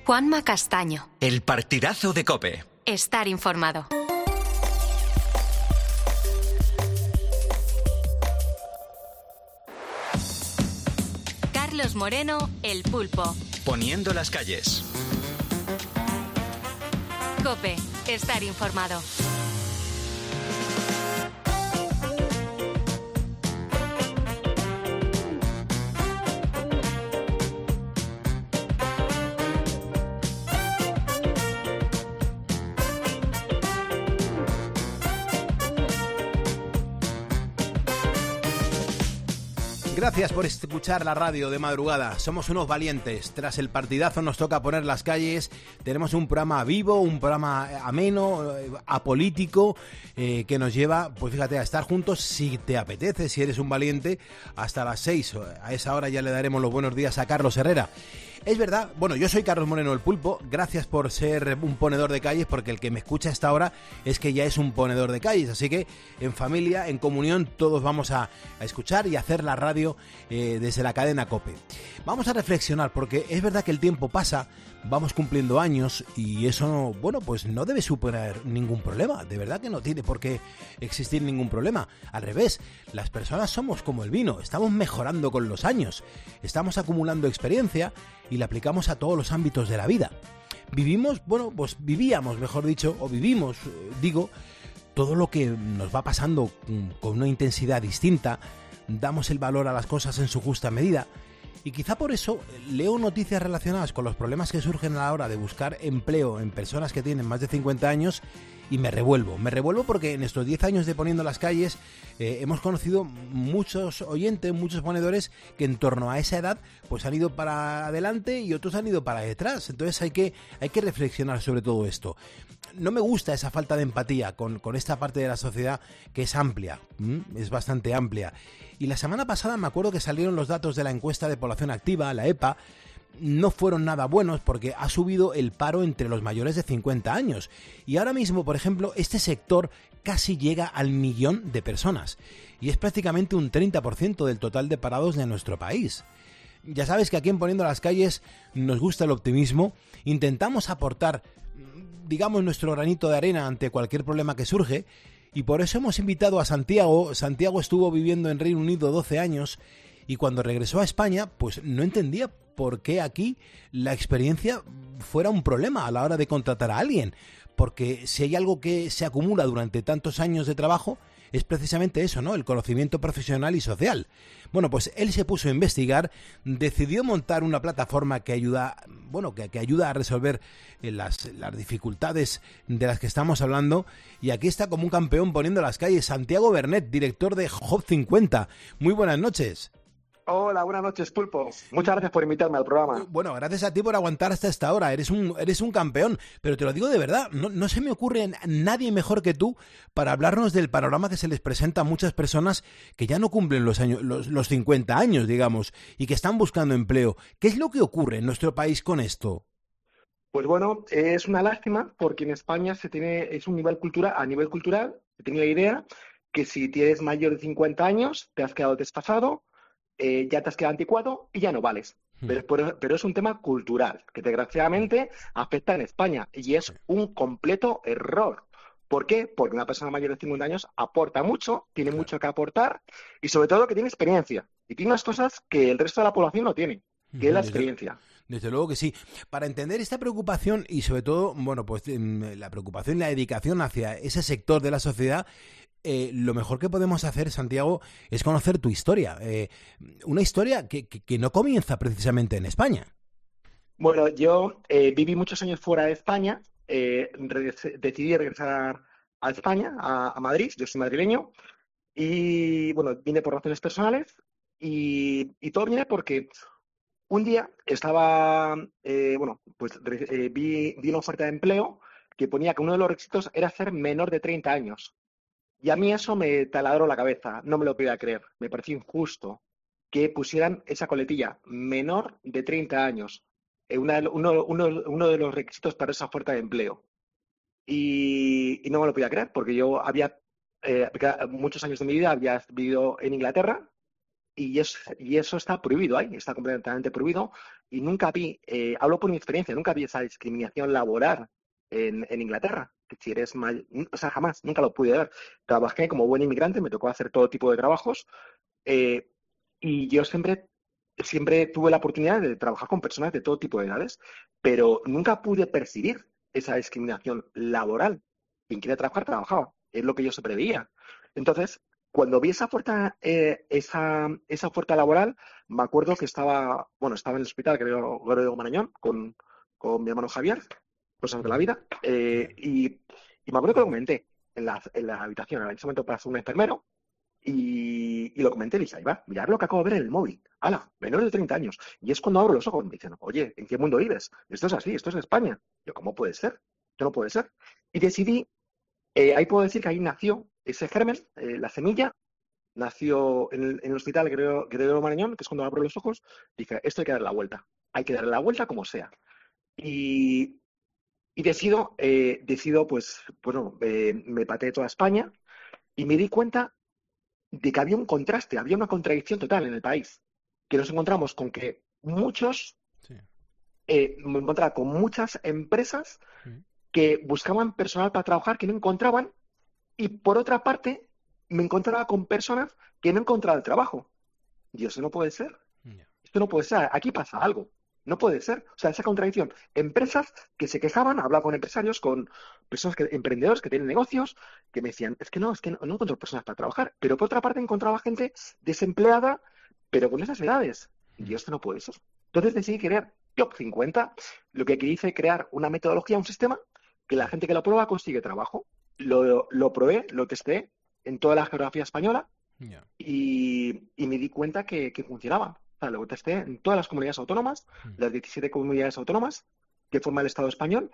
Juanma Castaño. El partidazo de COPE. Estar informado. Carlos Moreno, El Pulpo. Poniendo las calles. COPE. Estar informado. Gracias por escuchar la radio de madrugada. Somos unos valientes. Tras el partidazo nos toca poner las calles. Tenemos un programa vivo, un programa ameno, apolítico, que nos lleva, pues fíjate, a estar juntos si te apetece, si eres un valiente, hasta las 6. A esa hora ya le daremos los buenos días a Carlos Herrera. Es verdad, bueno, yo soy Carlos Moreno, El Pulpo. Gracias por ser un ponedor de calles, porque el que me escucha a esta hora es que ya es un ponedor de calles. Así que en familia, en comunión, todos vamos a escuchar y hacer la radio desde la cadena COPE. Vamos a reflexionar, porque es verdad que el tiempo pasa, vamos cumpliendo años y eso, bueno, pues no debe suponer ningún problema. De verdad que no tiene por qué existir ningún problema. Al revés, las personas somos como el vino, estamos mejorando con los años, estamos acumulando experiencia y la aplicamos a todos los ámbitos de la vida. Vivimos, bueno, pues vivíamos, mejor dicho, o vivimos, digo, todo lo que nos va pasando con una intensidad distinta, damos el valor a las cosas en su justa medida. Y quizá por eso leo noticias relacionadas con los problemas que surgen a la hora de buscar empleo en personas que tienen más de 50 años y me revuelvo. Me revuelvo porque en estos 10 años de Poniendo las Calles hemos conocido muchos oyentes, muchos ponedores que en torno a esa edad pues han ido para adelante y otros han ido para detrás. Entonces hay que reflexionar sobre todo esto. No me gusta esa falta de empatía con esta parte de la sociedad que es amplia, es bastante amplia. Y la semana pasada me acuerdo que salieron los datos de la encuesta de población activa, la EPA. No fueron nada buenos porque ha subido el paro entre los mayores de 50 años. Y ahora mismo, por ejemplo, este sector casi llega al 1.000.000 de personas. Y es prácticamente un 30% del total de parados de nuestro país. Ya sabes que aquí en Poniendo las Calles nos gusta el optimismo. Intentamos aportar, digamos, nuestro granito de arena ante cualquier problema que surge. Y por eso hemos invitado a Santiago. Santiago estuvo viviendo en Reino Unido 12 años y cuando regresó a España, pues no entendía por qué aquí la experiencia fuera un problema a la hora de contratar a alguien. Porque si hay algo que se acumula durante tantos años de trabajo, es precisamente eso, ¿no? El conocimiento profesional y social. Bueno, pues él se puso a investigar, decidió montar una plataforma que ayuda, bueno, que ayuda a resolver las dificultades de las que estamos hablando. Y aquí está como un campeón poniendo las calles, Santiago Bernet, director de Job 50. Muy buenas noches. Hola, buenas noches, Pulpo. Muchas gracias por invitarme al programa. Bueno, gracias a ti por aguantar hasta esta hora. Eres un campeón, pero te lo digo de verdad, no se me ocurre nadie mejor que tú para hablarnos del panorama que se les presenta a muchas personas que ya no cumplen los 50 años, digamos, y que están buscando empleo. ¿Qué es lo que ocurre en nuestro país con esto? Pues bueno, es una lástima porque en España es un nivel cultural, a nivel cultural, se tiene la idea que si tienes mayor de 50 años, te has quedado desfasado, ya te has quedado anticuado y ya no vales. Pero es un tema cultural que desgraciadamente afecta en España y es un completo error. ¿Por qué? Porque una persona mayor de 50 años aporta mucho, tiene mucho que aportar y sobre todo que tiene experiencia. Y tiene unas cosas que el resto de la población no tiene, que es la experiencia. Desde luego que sí. Para entender esta preocupación y sobre todo, bueno, pues la preocupación y la dedicación hacia ese sector de la sociedad, lo mejor que podemos hacer, Santiago, es conocer tu historia. Una historia que no comienza precisamente en España. Bueno, yo viví muchos años fuera de España, decidí regresar a España, a Madrid, yo soy madrileño, y bueno, vine por razones personales y todo viene porque un día estaba, vi una oferta de empleo que ponía que uno de los requisitos era ser menor de 30 años. Y a mí eso me taladró la cabeza, no me lo podía creer. Me pareció injusto que pusieran esa coletilla, menor de 30 años, uno de los requisitos para esa oferta de empleo. Y no me lo podía creer, porque yo había, muchos años de mi vida había vivido en Inglaterra, y eso está prohibido ahí, está completamente prohibido. Y nunca vi, hablo por mi experiencia, nunca vi esa discriminación laboral en Inglaterra. Que si eres o sea, jamás, nunca lo pude ver. Trabajé como buen inmigrante, me tocó hacer todo tipo de trabajos, eh, y yo siempre tuve la oportunidad de trabajar con personas de todo tipo de edades, pero nunca pude percibir esa discriminación laboral. Quien quiere trabajar, trabajaba. Es lo que yo siempre veía. Entonces, cuando vi esa oferta laboral, me acuerdo que estaba en el hospital, creo, Gregorio Marañón, con mi hermano Javier, cosas de la vida, y me acuerdo que lo comenté en la habitación. En ese momento pasó un enfermero, y lo comenté, le dije, ahí va, mirad lo que acabo de ver en el móvil. ¡Hala! Menor de 30 años. Y es cuando abro los ojos, me dicen, oye, ¿en qué mundo vives? Esto es así, esto es España. Yo, ¿cómo puede ser? Esto no puede ser. Y decidí, ahí puedo decir que ahí nació ese germen, la semilla, nació en el hospital Gregorio Marañón, que es cuando abro los ojos, dije, esto hay que darle la vuelta. Hay que darle la vuelta como sea. Y, y decido, pues, bueno, me pateé toda España y me di cuenta de que había un contraste, había una contradicción total en el país, que nos encontramos con que Sí. me encontraba con muchas empresas Mm. que buscaban personal para trabajar que no encontraban, y por otra parte me encontraba con personas que no encontraban trabajo. Y eso no puede ser. Ya. Esto no puede ser. Aquí pasa algo. No puede ser. O sea, esa contradicción. Empresas que se quejaban, hablaba con empresarios, con personas emprendedores que tienen negocios, que me decían, es que no encuentro personas para trabajar. Pero por otra parte encontraba gente desempleada, pero con esas edades. Y esto no puede ser. Entonces decidí crear Job 50, lo que hice crear una metodología, un sistema, que la gente que lo prueba consigue trabajo. Lo probé, lo testé en toda la geografía española, Ya. y me di cuenta que funcionaba. O sea, lo testé en todas las comunidades autónomas, las 17 comunidades autónomas que forma el Estado español.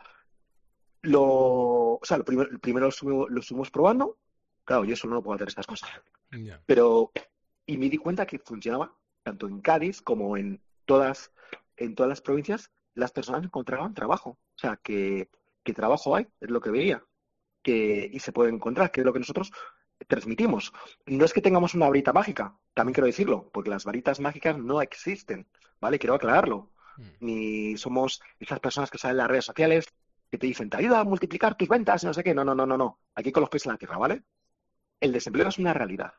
Lo primero lo estuvimos probando. Claro, yo solo no puedo hacer estas cosas. Ya. Y me di cuenta que funcionaba, tanto en Cádiz como en todas las provincias, las personas encontraban trabajo. O sea, que trabajo hay, es lo que veía, y se puede encontrar, que es lo que nosotros transmitimos. No es que tengamos una varita mágica, también quiero decirlo, porque las varitas mágicas no existen, ¿vale? Quiero aclararlo. Ni somos esas personas que salen en las redes sociales que te dicen, te ayuda a multiplicar tus ventas y no sé qué. No, no, no, no, no. Aquí con los pies en la tierra, ¿vale? El desempleo es una realidad.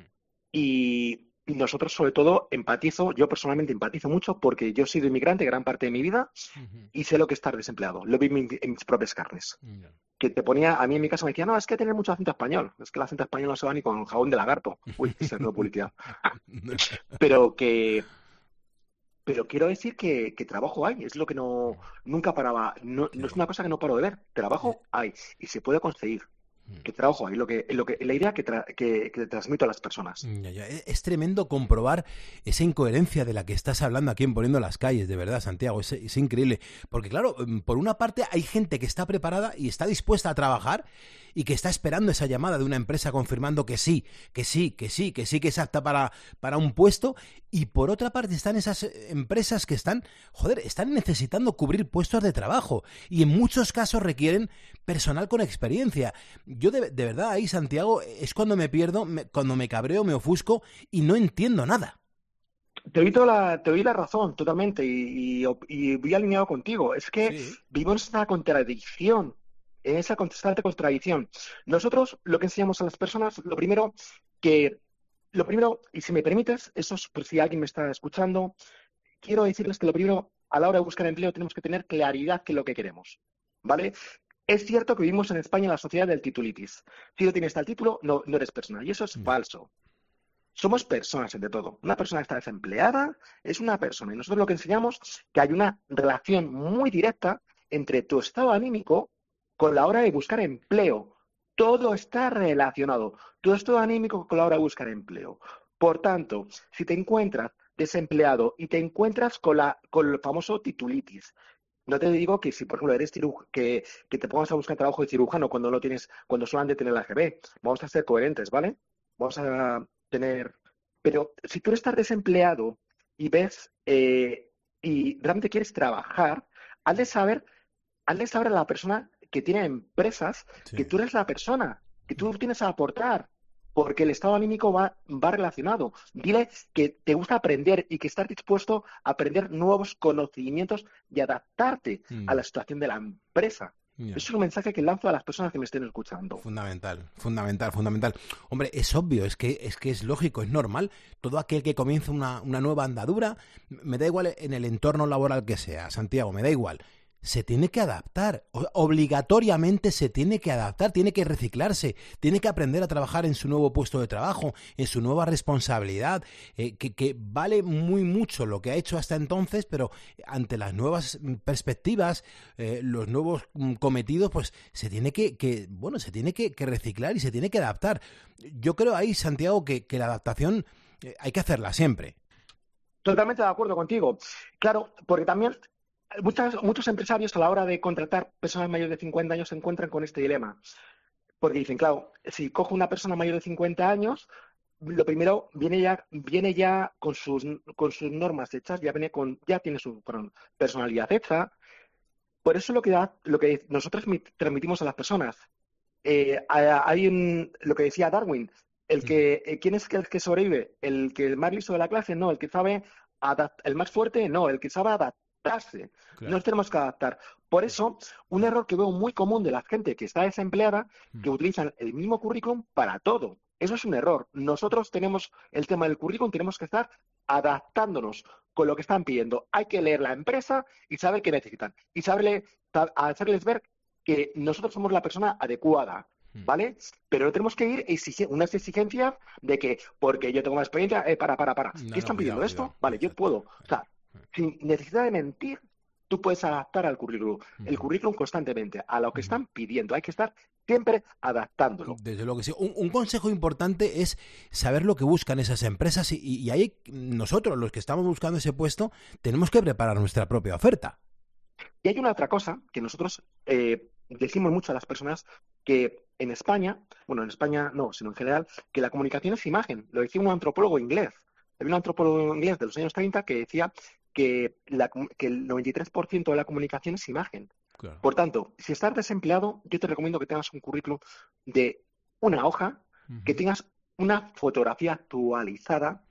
Y nosotros, sobre todo, yo personalmente empatizo mucho porque yo he sido inmigrante gran parte de mi vida y sé lo que es estar desempleado. Lo vi en mis propias carnes. Ya. Que te ponía, a mí en mi casa me decía, no, es que tener mucho acento español, es que el acento español no se va ni con jabón de lagarto. Uy, se hace publicidad. Pero pero quiero decir que trabajo hay, es lo que nunca paraba, no es una cosa que no paro de ver, trabajo hay y se puede conseguir. Que trabajo hay, la idea que transmito a las personas. Ya, ya. Es tremendo comprobar esa incoherencia de la que estás hablando aquí en Poniendo las Calles, de verdad, Santiago, es increíble. Porque claro, por una parte hay gente que está preparada y está dispuesta a trabajar y que está esperando esa llamada de una empresa confirmando que sí, que es apta para un puesto, y por otra parte están esas empresas que están necesitando cubrir puestos de trabajo y en muchos casos requieren personal con experiencia. Yo de verdad ahí, Santiago, es cuando me pierdo, cuando me cabreo, me ofusco y no entiendo nada. Te doy la razón totalmente y voy alineado contigo. Es que Sí. vivimos esa contradicción, en esa constante contradicción. Nosotros lo que enseñamos a las personas, y si me permites, eso es por si alguien me está escuchando, quiero decirles que lo primero, a la hora de buscar empleo, tenemos que tener claridad qué es lo que queremos, ¿vale? Es cierto que vivimos en España en la sociedad del titulitis. Si no tienes tal título, no eres persona, y eso es falso. Somos personas, entre todo. Una persona que está desempleada es una persona. Y nosotros lo que enseñamos es que hay una relación muy directa entre tu estado anímico con la hora de buscar empleo. Todo está relacionado. Tu estado anímico con la hora de buscar empleo. Por tanto, si te encuentras desempleado y te encuentras con el famoso titulitis, no te digo que si, por ejemplo, eres que te pongas a buscar trabajo de cirujano cuando solamente tienes la GB. Vamos a ser coherentes, ¿vale? Vamos a tener. Pero si tú estás desempleado y ves y realmente quieres trabajar, has de saber a la persona que tiene empresas que Sí. tú eres la persona, que tú tienes a aportar. porque el estado anímico va relacionado. Dile que te gusta aprender y que estás dispuesto a aprender nuevos conocimientos y adaptarte a la situación de la empresa. Ya. Eso es un mensaje que lanzo a las personas que me estén escuchando. Fundamental. Hombre, es obvio, es que es lógico, es normal. Todo aquel que comienza una nueva andadura, me da igual en el entorno laboral que sea, Santiago, me da igual. Se tiene que adaptar, obligatoriamente se tiene que adaptar, tiene que reciclarse, tiene que aprender a trabajar en su nuevo puesto de trabajo, en su nueva responsabilidad, que vale muy mucho lo que ha hecho hasta entonces, pero ante las nuevas perspectivas, los nuevos cometidos, pues se tiene que reciclar y se tiene que adaptar. Yo creo ahí, Santiago, que la adaptación hay que hacerla siempre. Totalmente de acuerdo contigo. Claro, porque también muchos empresarios a la hora de contratar personas mayores de 50 años se encuentran con este dilema. Porque dicen, claro, si cojo una persona mayor de 50 años, lo primero viene ya con sus normas hechas, ya tiene su personalidad hecha. Por eso lo que nosotros transmitimos a las personas. Lo que decía Darwin, ¿quién es el que sobrevive? ¿El que es más listo de la clase? No, el que sabe el más fuerte, no, el que sabe adaptarse. Claro. Nos tenemos que adaptar. Por eso, un error que veo muy común de la gente que está desempleada, que utilizan el mismo currículum para todo. Eso es un error. Nosotros tenemos el tema del currículum, tenemos que estar adaptándonos con lo que están pidiendo. Hay que leer la empresa y saber qué necesitan. Y hacerles ver que nosotros somos la persona adecuada, ¿vale? Pero no tenemos que ir unas exigencias de que, porque yo tengo más experiencia, para. ¿Qué están pidiendo esto? Vale, yo puedo. O sea, sin necesidad de mentir, tú puedes adaptar al currículum, el currículum constantemente, a lo que están pidiendo. Hay que estar siempre adaptándolo. Desde luego que sí. Un consejo importante es saber lo que buscan esas empresas y ahí nosotros, los que estamos buscando ese puesto, tenemos que preparar nuestra propia oferta. Y hay una otra cosa que nosotros decimos mucho a las personas, que en España no, sino en general, que la comunicación es imagen. Lo decía un antropólogo inglés. Había un antropólogo inglés de los años 30 que decía que el 93% de la comunicación es imagen. Claro. Por tanto, si estás desempleado, yo te recomiendo que tengas un currículum de una hoja, que tengas una fotografía actualizada.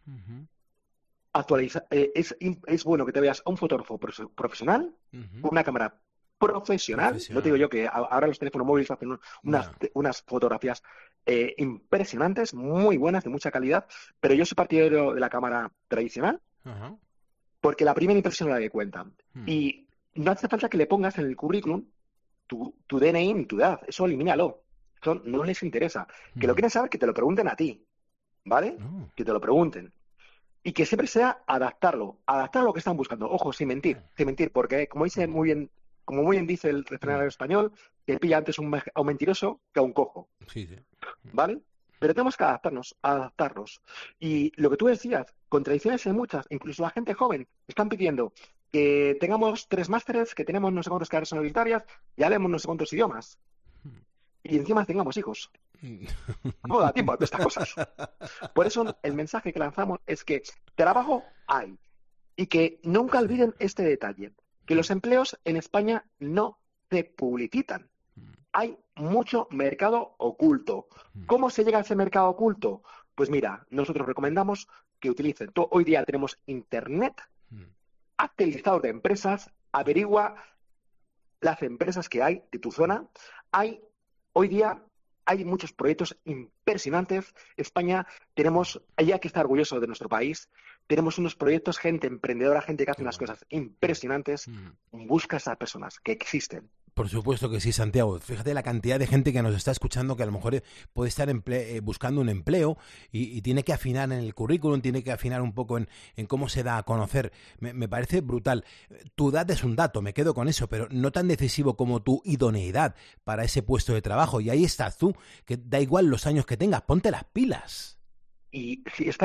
Es bueno que te veas a un fotógrafo profesional, con una cámara profesional. No te digo yo que ahora los teléfonos móviles hacen unas fotografías impresionantes, muy buenas, de mucha calidad, pero yo soy partidario de la cámara tradicional, porque la primera impresión es la que cuenta. Y no hace falta que le pongas en el currículum tu DNI ni tu edad, eso elimínalo. Eso no les interesa. Que lo quieren saber, que te lo pregunten a ti, ¿vale? Que te lo pregunten. Y que siempre sea adaptar a lo que están buscando. Ojo, sin mentir, porque como muy bien dice el refrán español, que pilla antes a un mentiroso que a un cojo. Sí. ¿Vale? Pero tenemos que adaptarnos. Y lo que tú decías, contradicciones hay muchas, incluso la gente joven están pidiendo que tengamos 3 másteres, que tenemos no sé cuántas carreras universitarias, y hablemos no sé cuántos idiomas. Y encima tengamos hijos. No da tiempo a estas cosas. Por eso el mensaje que lanzamos es que trabajo hay. Y que nunca olviden este detalle, que los empleos en España no se publicitan. Hay mucho mercado oculto. ¿Cómo se llega a ese mercado oculto? Pues mira, nosotros recomendamos que utilicen. Hoy día tenemos Internet, hazte el listado de empresas, averigua las empresas que hay de tu zona. Hoy día hay muchos proyectos impresionantes. España hay que estar orgulloso de nuestro país. Tenemos unos proyectos, gente emprendedora, gente que hace unas cosas impresionantes. Busca a esas personas que existen. Por supuesto que sí, Santiago. Fíjate la cantidad de gente que nos está escuchando que a lo mejor puede estar buscando un empleo y tiene que afinar en el currículum, tiene que afinar un poco en cómo se da a conocer. Me parece brutal. Tu edad es un dato, me quedo con eso, pero no tan decisivo como tu idoneidad para ese puesto de trabajo. Y ahí estás tú, que da igual los años que tengas, ponte las pilas. Y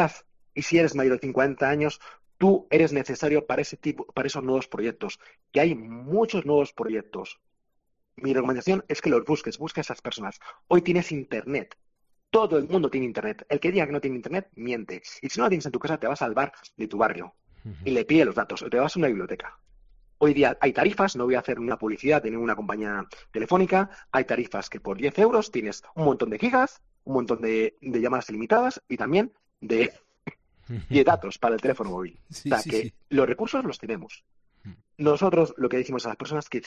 si eres mayor de 50 años, tú eres necesario para esos nuevos proyectos, que hay muchos nuevos proyectos. Mi recomendación es que los busca a esas personas. Hoy tienes Internet. Todo el mundo tiene Internet. El que diga que no tiene Internet, miente. Y si no lo tienes en tu casa, te vas al bar de tu barrio y le pide los datos. O te vas a una biblioteca. Hoy día hay tarifas, no voy a hacer una publicidad de ninguna compañía telefónica. Hay tarifas que por 10 euros tienes un montón de gigas un montón de llamadas ilimitadas y también y de datos para el teléfono móvil. Sí, O sea, sí, que sí. los recursos los tenemos. Nosotros lo que decimos a las personas es que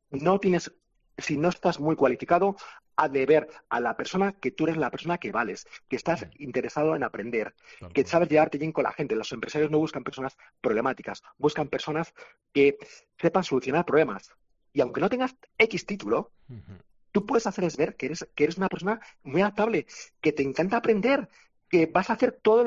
si no estás muy cualificado, haz de ver a la persona que tú eres la persona que vales, que estás interesado en aprender, Tal que cual. sabes llevarte bien con la gente. Los empresarios no buscan personas problemáticas, buscan personas que sepan solucionar problemas. Y aunque no tengas X título, Ujú. tú puedes hacerles ver que eres una persona muy adaptable, que te encanta aprender, que vas a hacer todo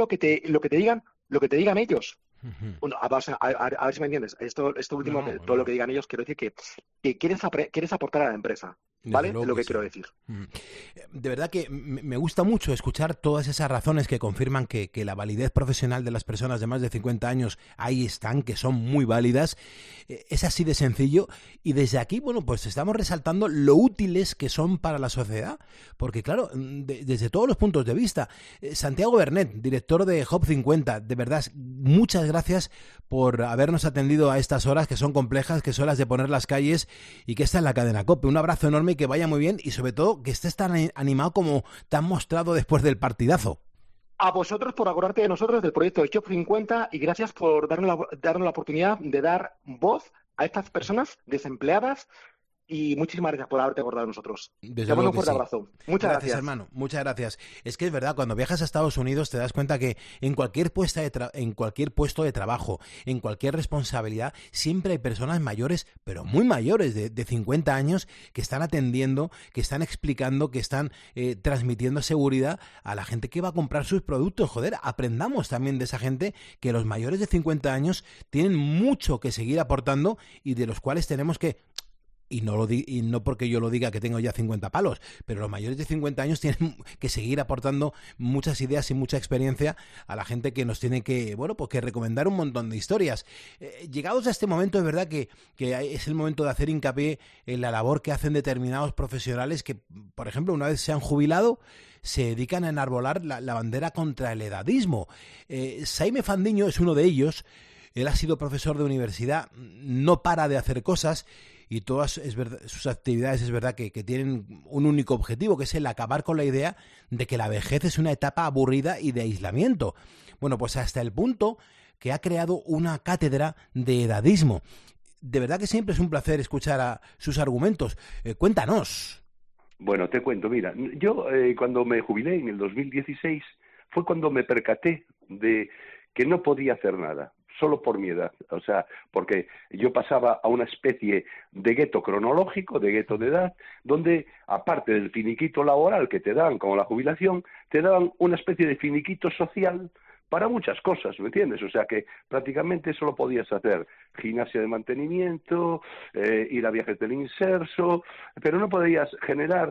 lo que te digan ellos. Ujú. Bueno, a ver si me entiendes. Esto No, último, no, todo lo bueno, que digan ellos, quiero decir que quieres aportar a la empresa, desde ¿vale? Es luego lo que que sí. quiero decir. Mm. De verdad que me gusta mucho escuchar todas esas razones que confirman que la validez profesional de las personas de más de 50 años ahí están, que son muy válidas. Es así de sencillo y desde aquí, bueno, pues estamos resaltando lo útiles que son para la sociedad, porque claro, desde todos los puntos de vista. Santiago Bernet, director de Hop 50, de verdad, muchas gracias por habernos atendido a estas horas que son complejas, que son las de poner las calles y que está en la cadena COPE. Un abrazo enorme y que vaya muy bien y sobre todo que estés tan animado como te han mostrado después del partidazo. A vosotros por acordarte de nosotros del proyecto de Shop 50 y gracias por darnos la oportunidad de dar voz a estas personas desempleadas y muchísimas gracias por haberte acordado de nosotros. Desde Te mando luego un que fuerte sí. abrazo. Muchas Gracias, gracias. hermano. Muchas gracias. Es que es verdad, cuando viajas a Estados Unidos te das cuenta que en cualquier en cualquier puesto de trabajo, en cualquier responsabilidad, siempre hay personas mayores, pero muy mayores, de 50 años, que están atendiendo, que están explicando, que están transmitiendo seguridad a la gente que va a comprar sus productos. Joder, aprendamos también de esa gente que los mayores de 50 años tienen mucho que seguir aportando y de los cuales tenemos que... Y no porque yo lo diga que tengo ya 50 palos, pero los mayores de 50 años tienen que seguir aportando muchas ideas y mucha experiencia a la gente que nos tiene que, bueno, pues que recomendar un montón de historias. Llegados a este momento, es verdad que es el momento de hacer hincapié en la labor que hacen determinados profesionales que, por ejemplo, una vez se han jubilado, se dedican a enarbolar la bandera contra el edadismo. Saime Fandiño es uno de ellos. Él ha sido profesor de universidad, no para de hacer cosas y todas sus actividades es verdad que tienen un único objetivo, que es el acabar con la idea de que la vejez es una etapa aburrida y de aislamiento. Bueno, pues hasta el punto que ha creado una cátedra de edadismo. De verdad que siempre es un placer escuchar a sus argumentos. Cuéntanos. Bueno, te cuento, mira, yo cuando me jubilé en el 2016 fue cuando me percaté de que no podía hacer nada, solo por mi edad, o sea, porque yo pasaba a una especie de gueto cronológico, de gueto de edad, donde aparte del finiquito laboral que te dan, como la jubilación, te daban una especie de finiquito social para muchas cosas, ¿me entiendes? O sea que prácticamente solo podías hacer gimnasia de mantenimiento, ir a viajes del inserso, pero no podías generar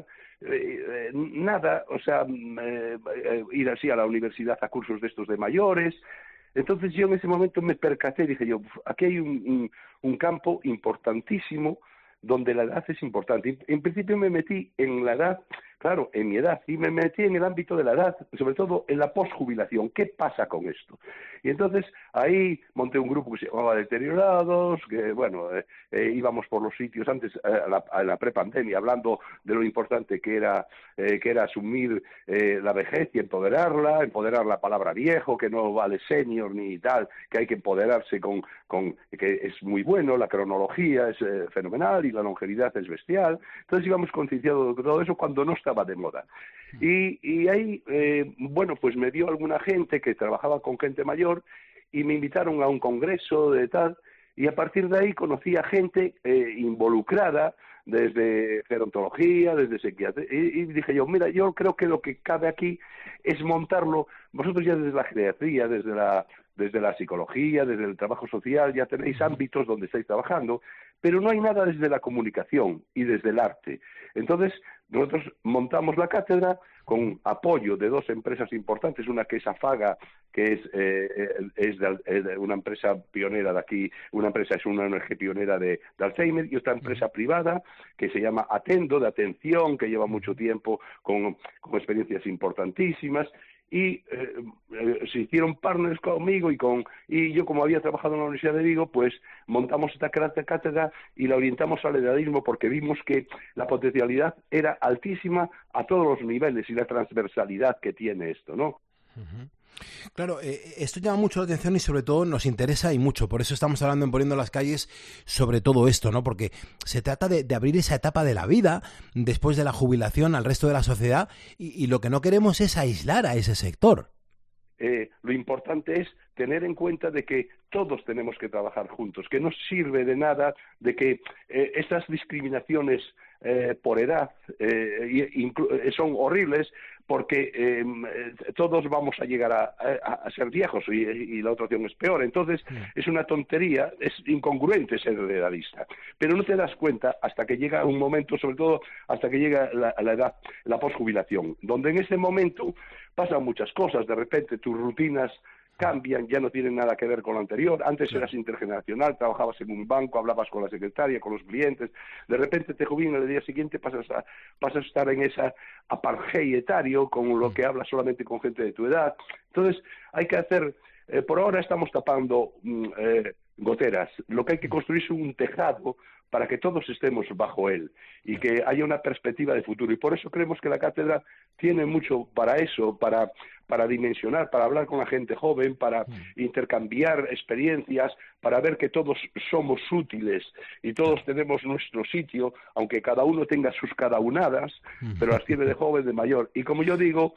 nada, o sea, ir así a la universidad a cursos de estos de mayores. Entonces yo en ese momento me percaté, dije yo, aquí hay un campo importantísimo donde la edad es importante. En principio me metí en la edad, claro, en mi edad, y me metí en el ámbito de la edad, sobre todo en la posjubilación. ¿Qué pasa con esto? Y entonces ahí monté un grupo que se llamaba Deteriorados, que bueno, íbamos por los sitios antes, a la prepandemia, hablando de lo importante que era asumir la vejez y empoderar la palabra viejo, que no vale senior ni tal, que hay que empoderarse con que es muy bueno, la cronología es fenomenal y la longevidad es bestial. Entonces íbamos concienciados de todo eso cuando no estaba de moda. Y ahí, bueno, pues me vio alguna gente que trabajaba con gente mayor y me invitaron a un congreso de tal, y a partir de ahí conocí a gente involucrada desde gerontología, desde psiquiatría, y dije yo, mira, yo creo que lo que cabe aquí es montarlo, vosotros ya desde la geriatría, desde la psicología, desde el trabajo social, ya tenéis ámbitos donde estáis trabajando, pero no hay nada desde la comunicación y desde el arte. Entonces, nosotros montamos la cátedra con apoyo de dos empresas importantes, una que es Afaga, que es una empresa pionera de aquí, una ONG pionera de Alzheimer, y otra empresa privada que se llama Atendo, de atención, que lleva mucho tiempo con experiencias importantísimas. y se hicieron partners conmigo y yo, como había trabajado en la Universidad de Vigo, pues montamos esta cátedra y la orientamos al edadismo porque vimos que la potencialidad era altísima a todos los niveles y la transversalidad que tiene esto, ¿no? Uh-huh. Claro, esto llama mucho la atención y sobre todo nos interesa y mucho, por eso estamos hablando en Poniendo las Calles sobre todo esto, ¿no? Porque se trata de abrir esa etapa de la vida después de la jubilación al resto de la sociedad y lo que no queremos es aislar a ese sector. Lo importante es tener en cuenta de que todos tenemos que trabajar juntos, que no sirve de nada de que esas discriminaciones por edad son horribles porque todos vamos a llegar a ser viejos y la otra opción es peor. Entonces es una tontería, es incongruente ser edadista, pero no te das cuenta hasta que llega un momento, sobre todo hasta que llega la edad, la posjubilación, donde en ese momento pasan muchas cosas. De repente tus rutinas cambian, ya no tienen nada que ver con lo anterior. Antes eras intergeneracional, trabajabas en un banco, hablabas con la secretaria, con los clientes, de repente te jubilan, el día siguiente pasas a estar en esa apartheid etario, con lo que hablas solamente con gente de tu edad. Entonces hay que hacer, por ahora estamos tapando goteras, lo que hay que construir es un tejado para que todos estemos bajo él y que haya una perspectiva de futuro, y por eso creemos que la cátedra tiene mucho para eso, para dimensionar, para hablar con la gente joven, para intercambiar experiencias, para ver que todos somos útiles y todos tenemos nuestro sitio, aunque cada uno tenga sus cadaunadas, pero las tiene de joven, de mayor. Y como yo digo,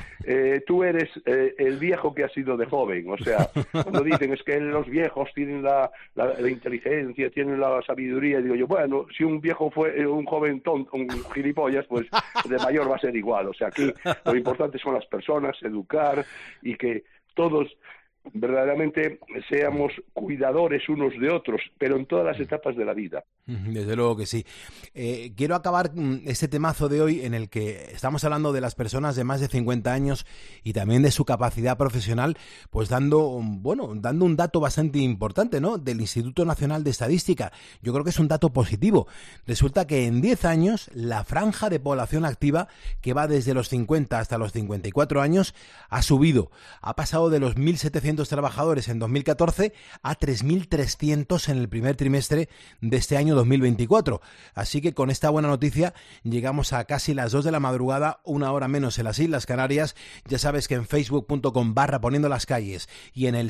tú eres el viejo que ha sido de joven. O sea, cuando dicen es que los viejos tienen la inteligencia, tienen la sabiduría, digo yo, bueno, si un viejo fue un joven tonto, un gilipollas, pues de mayor va a ser igual. O sea, aquí lo importante son las personas, educar y que todos verdaderamente seamos cuidadores unos de otros, pero en todas las etapas de la vida. Desde luego que sí. Quiero acabar este temazo de hoy en el que estamos hablando de las personas de más de 50 años y también de su capacidad profesional, pues dando un dato bastante importante, ¿no? Del Instituto Nacional de Estadística. Yo creo que es un dato positivo. Resulta que en 10 años la franja de población activa, que va desde los 50 hasta los 54 años, ha subido. Ha pasado de los 1.700 trabajadores en 2014 a 3.300 en el primer trimestre de este año 2024. Así que con esta buena noticia llegamos a casi las 2 de la madrugada, una hora menos en las Islas Canarias. Ya sabes que en facebook.com/Poniendo las Calles y en el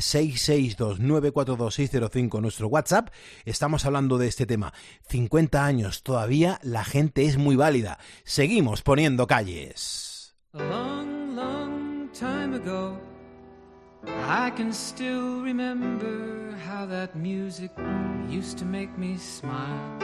662-942-605 nuestro WhatsApp estamos hablando de este tema. 50 años, todavía la gente es muy válida. Seguimos poniendo calles. A long, long time ago, I can still remember how that music used to make me smile.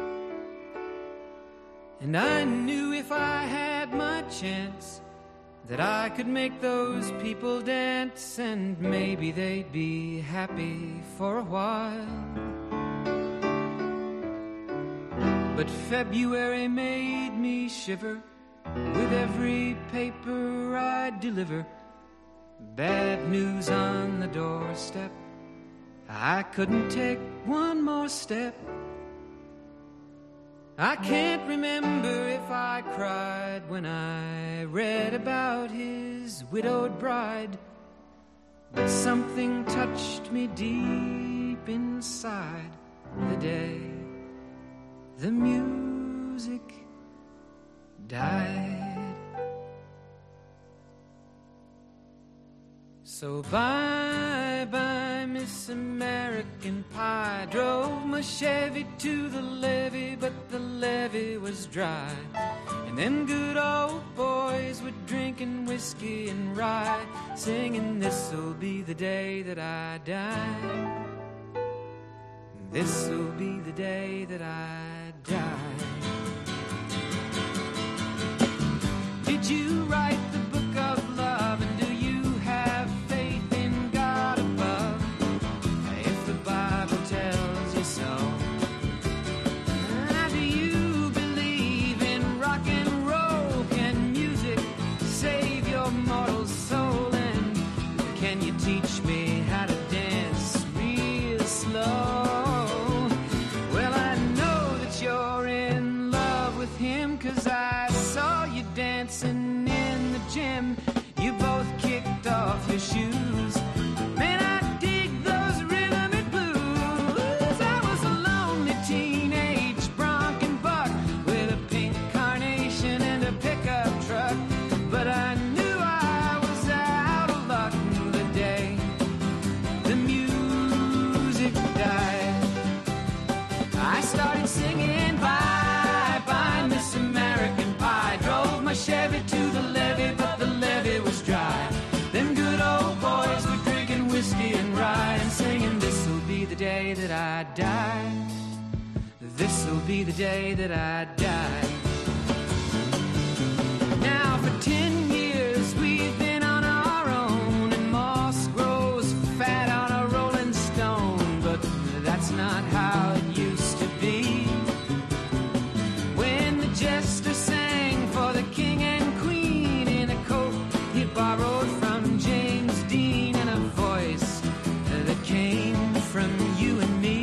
And I knew if I had my chance that I could make those people dance, and maybe they'd be happy for a while. But February made me shiver with every paper I'd deliver. Bad news on the doorstep, I couldn't take one more step. I can't remember if I cried when I read about his widowed bride, but something touched me deep inside the day the music died. So bye-bye, Miss American Pie. Drove my Chevy to the levee, but the levee was dry. And them good old boys were drinking whiskey and rye, singing, this'll be the day that I die. This'll be the day that I die. Did you write the book of love, and do you have faith in God above? If the Bible tells you so. Do you believe in rock and roll? Can music save your mortal soul? And can you teach me how to dance real slow? Well, I know that you're in love with him, 'cause I saw you dancing in I started singing bye, bye, Miss American Pie. Drove my Chevy to the levee, but the levee was dry. Them good old boys were drinking whiskey and rye and singing, this'll be the day that I die. This'll be the day that I die. Now for 10 years we've been on our own, and moss grows fat on a rolling stone, but that's not how it used to be. When the jester sang for the king and queen in a coat he borrowed from James Dean, and a voice that came from you and me.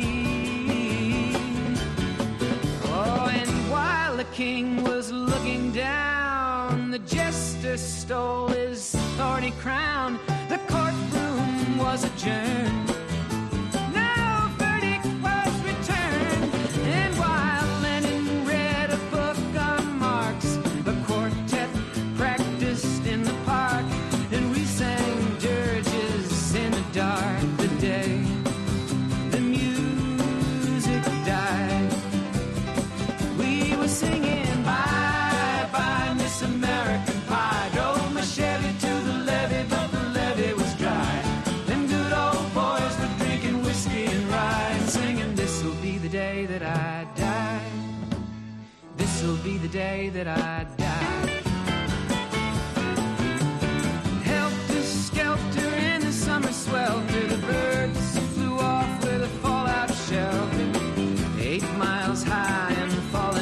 Oh, and while the king was looking down, the jester stole his thorny crown. The courtroom was adjourned. No verdict was returned. And while Lenin read a book on Marx, the quartet practiced in the park, and we sang dirges in the dark. The day the music died, we were singing bye, bye, Miss American Pie. Drove my Chevy to the levee, but the levee was dry. Them good old boys were drinking whiskey and rye and singing, this'll be the day that I die. This'll be the day that I die. Helter skelter in the summer swelter, the birds flew off with a fallout shelter. 8 miles high and falling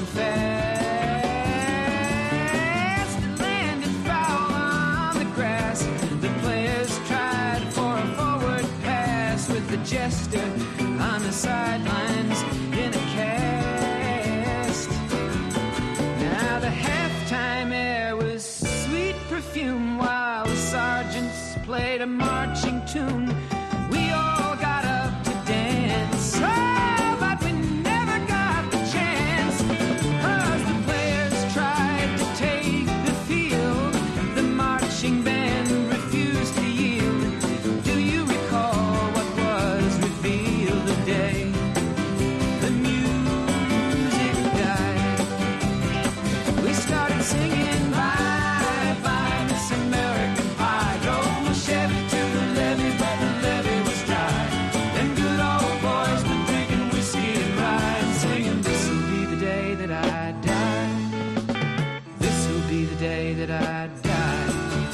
fast, it landed foul on the grass. The players tried for a forward pass, with the jester on the sidelines in a cast. Now the halftime air was sweet perfume, while the sergeants played a marching tune. We all got up to dance, oh, but we never got the chance, 'cause the players tried to take the field. The marching band refused to yield. Do you recall what was revealed the day the music died? We started singing bye, bye, Miss American Pie. Drove my Chevy to the levee, but the levee was dry. Them good old boys were drinking whiskey and rye and singing, this'll be the day that I die. This'll be the day that I die.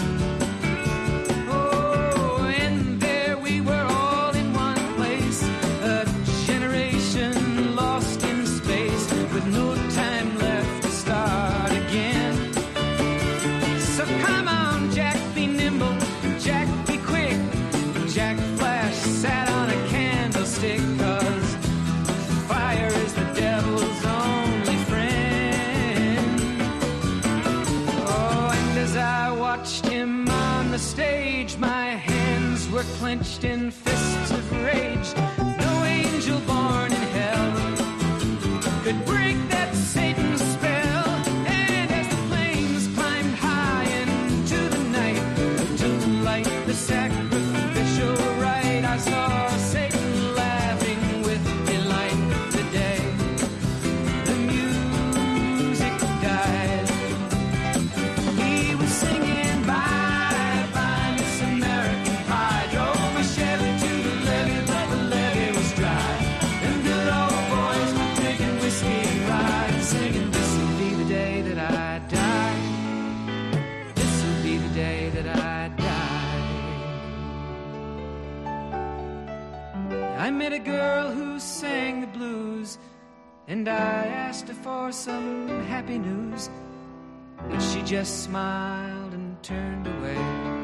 Oh, and there we were all in one place, a generation lost in space, with no time left to start again. So come on, Jack, be nimble, Jack, be quick. Jack Flash sat on a candlestick, 'cause fire is the devil's only friend. Oh, and as I watched him on the stage, my hands were clenched in fists of rage. No angel born in hell could break that Satan's spell. And as the flames climbed high into the night to light the sacrificial rite, I saw Satan laughing with delight. The day the music died, he was singing bye, bye, Miss American Pie. Drove my Chevy to the levee, but the levee was dry. Them good old boys were drinking whiskey and rye and singing, this'll be the day that I die. This'll be the day that I die. I met a girl who sang the blues, and I asked her for some happy news, but she just smiled and turned away.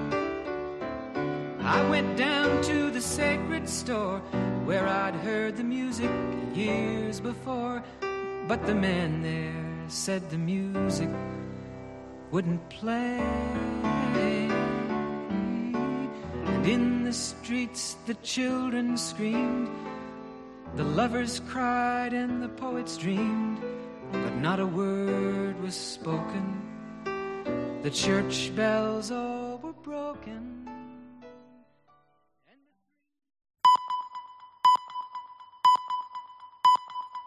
I went down to the sacred store where I'd heard the music years before, but the man there said the music wouldn't play. And in the streets the children screamed, the lovers cried and the poets dreamed, but not a word was spoken. The church bells all were broken.